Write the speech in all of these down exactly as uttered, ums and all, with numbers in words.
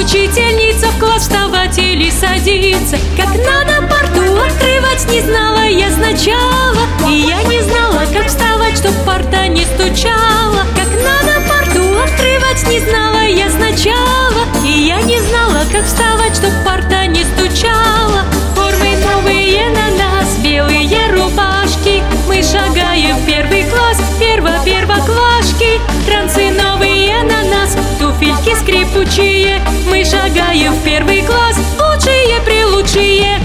учительница в класс вставать или садиться, как надо парту открывать не знала я сначала. И я не знала, как вставать, чтоб парта не стучала. Как надо парту открывать не знала я сначала. И я не знала, как вставать, чтоб парта не стучала. Формы новые на нас, белые рубашки. Мы шагаем в первый класс, перво-первоклашки. Трансы новые на нас, туфельки скрипучие. Мы шагаем в первый класс, лучшие-прелучшие.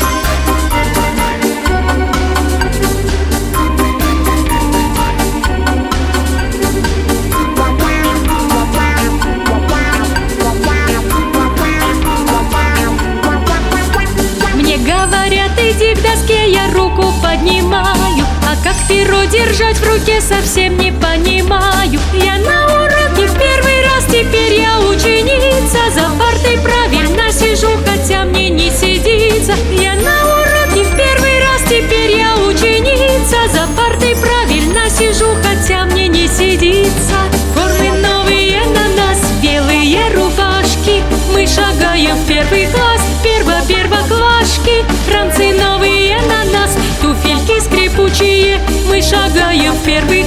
Мне говорят, иди к доске, я руку поднимаю. А как перо держать в руке, совсем не понимаю. Я на уроке в первый раз, теперь я ученица. За партой правильно сижу, хотя мне не сидится. Я на уроке в первый раз, теперь я ученица. За партой правильно сижу, хотя мне не сидится. Формы новые на нас, белые рубашки. Мы шагаем в первый класс, перво-первоклашки. Трансы новые на нас, туфельки скрипучие. Мы шагаем в первый